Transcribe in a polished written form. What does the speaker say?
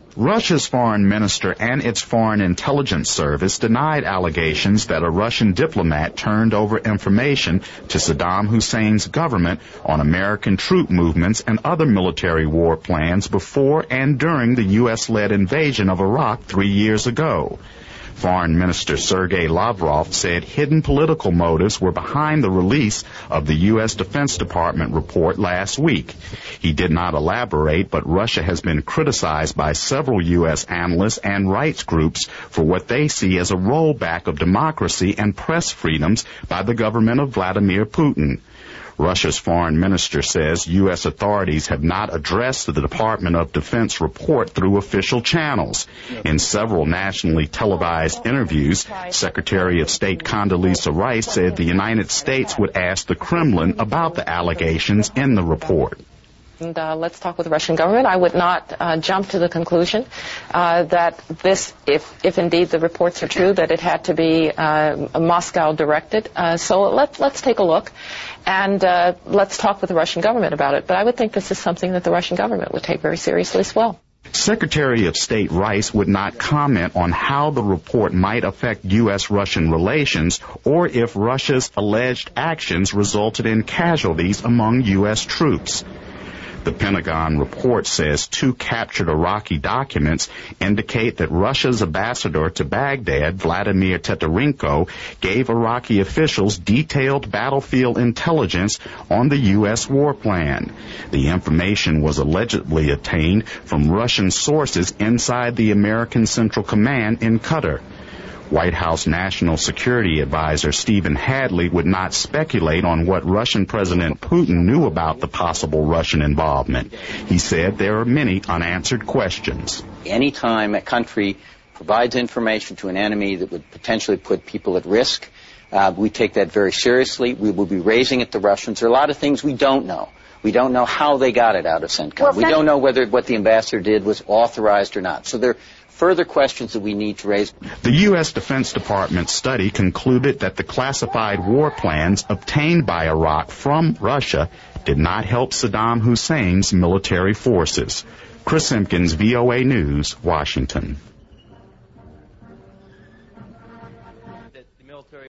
Russia's foreign minister and its foreign intelligence service denied allegations that a Russian diplomat turned over information to Saddam Hussein's government on American troop movements and other military war plans before and during the U.S.-led invasion of Iraq 3 years ago. Foreign Minister Sergei Lavrov said hidden political motives were behind the release of the U.S. Defense Department report last week. He did not elaborate, but Russia has been criticized by several U.S. analysts and rights groups for what they see as a rollback of democracy and press freedoms by the government of Vladimir Putin. Russia's foreign minister says U.S. authorities have not addressed the Department of Defense report through official channels. In several nationally televised interviews, Secretary of State Condoleezza Rice said the United States would ask the Kremlin about the allegations in the report. And let's talk with the Russian government. I would not jump to the conclusion that this, if indeed the reports are true, that it had to be Moscow directed. So let's take a look and let's talk with the Russian government about it. But I would think this is something that the Russian government would take very seriously as well. Secretary of State Rice would not comment on how the report might affect U.S.-Russian relations or if Russia's alleged actions resulted in casualties among U.S. troops. The Pentagon report says 2 captured Iraqi documents indicate that Russia's ambassador to Baghdad, Vladimir Tetarenko, gave Iraqi officials detailed battlefield intelligence on the U.S. war plan. The information was allegedly obtained from Russian sources inside the American Central Command in Qatar. White House National Security Advisor Stephen Hadley would not speculate on what Russian President Putin knew about the possible Russian involvement. He said there are many unanswered questions. Anytime a country provides information to an enemy that would potentially put people at risk, we take that very seriously. We will be raising it to Russians. There are a lot of things we don't know. We don't know how they got it out of CENTCOM. We don't know whether what the ambassador did was authorized or not. So there are further questions that we need to raise. The U.S. Defense Department study concluded that the classified war plans obtained by Iraq from Russia did not help Saddam Hussein's military forces. Chris Simpkins, VOA News, Washington.